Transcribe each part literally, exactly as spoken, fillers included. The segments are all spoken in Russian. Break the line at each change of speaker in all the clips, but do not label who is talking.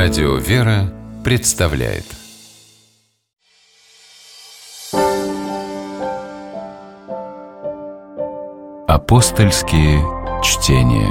Радио «Вера» представляет Апостольские чтения.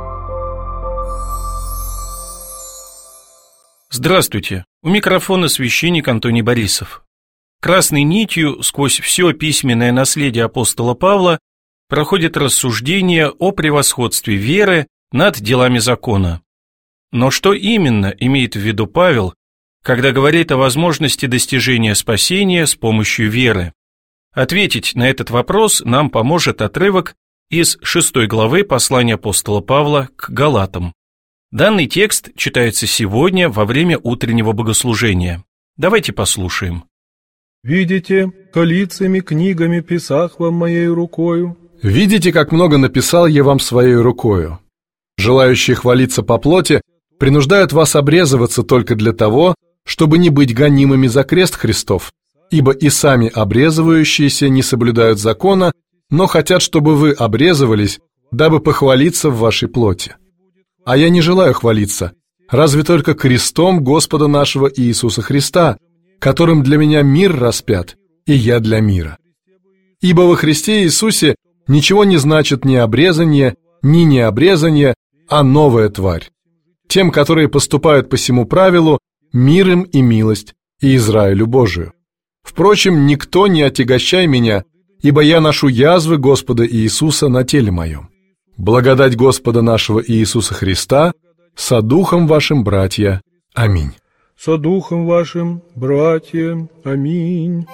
Здравствуйте! У микрофона священник Антоний Борисов. Красной нитью сквозь все письменное наследие апостола Павла проходит рассуждение о превосходстве веры над делами закона. Но что именно имеет в виду Павел, когда говорит о возможности достижения спасения с помощью веры? Ответить на этот вопрос нам поможет отрывок из шестой главы послания апостола Павла к Галатам. Данный текст читается сегодня во время утреннего богослужения. Давайте послушаем.
«Видите, колицами книгами писах вам моею рукою».
«Видите, как много написал я вам своей рукою. Желающие хвалиться по плоти принуждают вас обрезываться только для того, чтобы не быть гонимыми за крест Христов, ибо и сами обрезывающиеся не соблюдают закона, но хотят, чтобы вы обрезывались, дабы похвалиться в вашей плоти. А я не желаю хвалиться, разве только крестом Господа нашего Иисуса Христа, которым для меня мир распят, и я для мира. Ибо во Христе Иисусе ничего не значит ни обрезание, ни необрезание, а новая тварь. Тем, которые поступают по сему правилу, мир им и милость, и Израилю Божию. Впрочем, никто не отягощай меня, ибо я ношу язвы Господа Иисуса на теле моем. Благодать Господа нашего Иисуса Христа со духом вашим, братья. Аминь».
«Со духом вашим, братья. Аминь».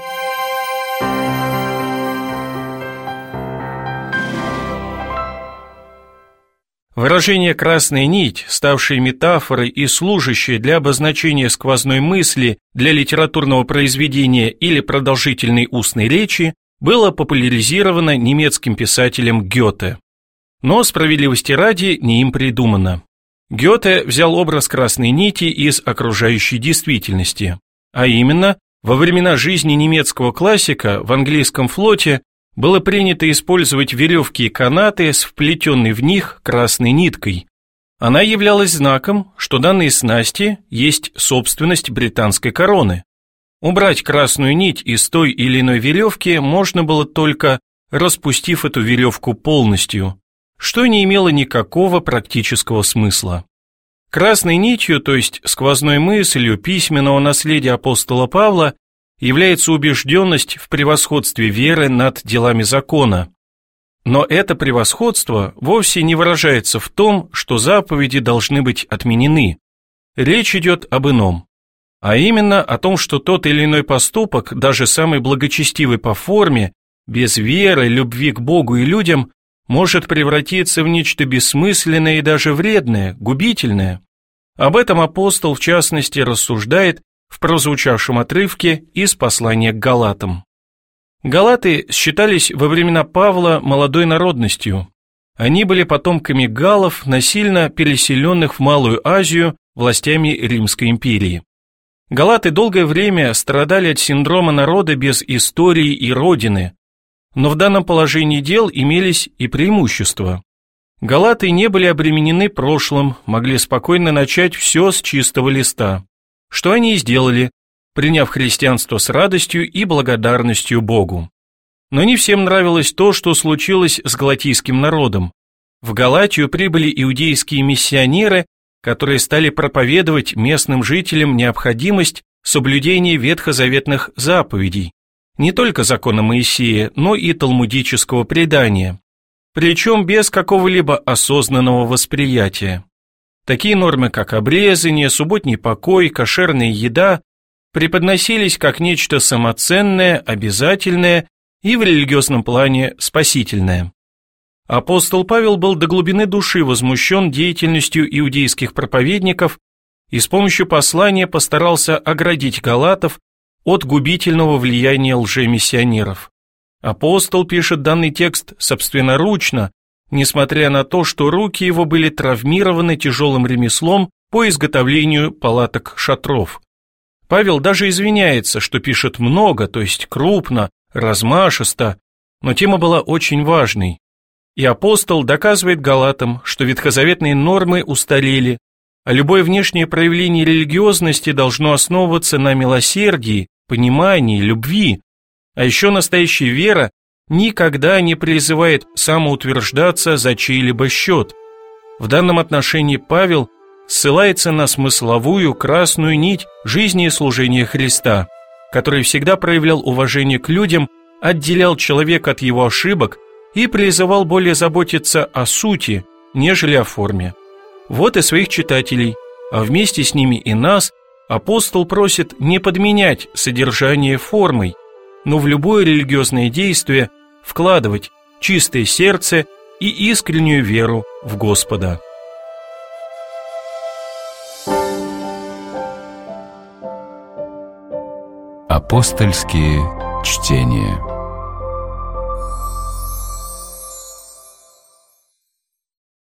Выражение «красная нить», ставшее метафорой и служащее для обозначения сквозной мысли для литературного произведения или продолжительной устной речи, было популяризировано немецким писателем Гёте. Но, справедливости ради, не им придумано. Гёте взял образ красной нити из окружающей действительности, а именно, во времена жизни немецкого классика в английском флоте было принято использовать веревки и канаты с вплетенной в них красной ниткой. Она являлась знаком, что данные снасти есть собственность британской короны. Убрать красную нить из той или иной веревки можно было только распустив эту веревку полностью, что не имело никакого практического смысла. Красной нитью, то есть сквозной мыслью письменного наследия апостола Павла, является убежденность в превосходстве веры над делами закона. Но это превосходство вовсе не выражается в том, что заповеди должны быть отменены. Речь идет об ином. А именно о том, что тот или иной поступок, даже самый благочестивый по форме, без веры, любви к Богу и людям, может превратиться в нечто бессмысленное и даже вредное, губительное. Об этом апостол, в частности, рассуждает в прозвучавшем отрывке из послания к Галатам. Галаты считались во времена Павла молодой народностью. Они были потомками галлов, насильно переселенных в Малую Азию властями Римской империи. Галаты долгое время страдали от синдрома народа без истории и родины, но в данном положении дел имелись и преимущества. Галаты не были обременены прошлым, могли спокойно начать все с чистого листа, что они и сделали, приняв христианство с радостью и благодарностью Богу. Но не всем нравилось то, что случилось с галатийским народом. В Галатию прибыли иудейские миссионеры, которые стали проповедовать местным жителям необходимость соблюдения ветхозаветных заповедей, не только закона Моисея, но и талмудического предания, причем без какого-либо осознанного восприятия. Такие нормы, как обрезание, субботний покой, кошерная еда, преподносились как нечто самоценное, обязательное и в религиозном плане спасительное. Апостол Павел был до глубины души возмущен деятельностью иудейских проповедников и с помощью послания постарался оградить галатов от губительного влияния лжемиссионеров. Апостол пишет данный текст собственноручно, несмотря на то, что руки его были травмированы тяжелым ремеслом по изготовлению палаток шатров. Павел даже извиняется, что пишет много, то есть крупно, размашисто, но тема была очень важной. И апостол доказывает галатам, что ветхозаветные нормы устарели, а любое внешнее проявление религиозности должно основываться на милосердии, понимании, любви. А еще настоящая вера никогда не призывает самоутверждаться за чей-либо счет. В данном отношении Павел ссылается на смысловую красную нить жизни и служения Христа, который всегда проявлял уважение к людям, отделял человека от его ошибок и призывал более заботиться о сути, нежели о форме. Вот и своих читателей, а вместе с ними и нас, апостол просит не подменять содержание формой, но в любое религиозное действие вкладывать чистое сердце и искреннюю веру в Господа.
Апостольские чтения.